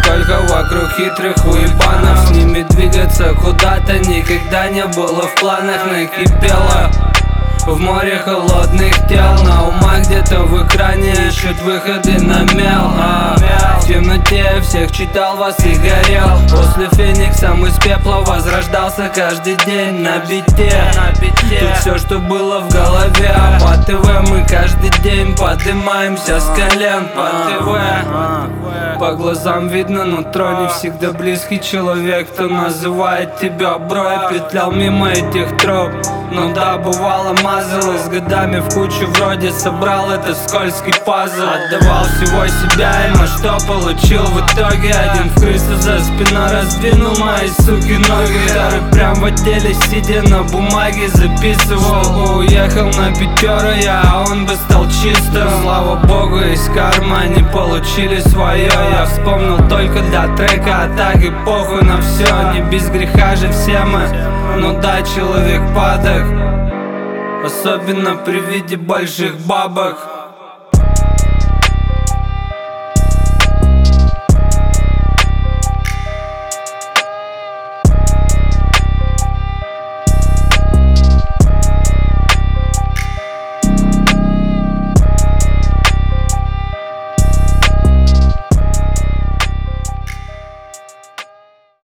Сколько вокруг хитрых уебанов, с ними двигаться куда-то никогда не было в планах. Накипело в море холодных тел, на умах где-то в экране ищут выходы на мел. В темноте всех читал вас и горел. После фениксом из пепла возрождался каждый день на бите. Тут все, что было в голове, а по ТВ мы каждый день поднимаемся с колен. По ТВ по глазам видно нутро, не всегда близкий человек, кто называет тебя бро. Я петлял мимо этих троп, ну да, бывало мазалось годами в кучу, вроде собрал этот скользкий пазл. Отдавал всего себя, и на что получил в итоге? Один в крысу за спиной раздвинул мои суки ноги. Второй прям в отделе, сидя на бумаге, записывал. Уехал на пятеро я, а он бы стал чистым. Слава богу, из кармы они получили свое. Я вспомнил только для трека, а так и похуй на все. Не без греха же все мы, ну да, человек падок, особенно при виде больших бабок.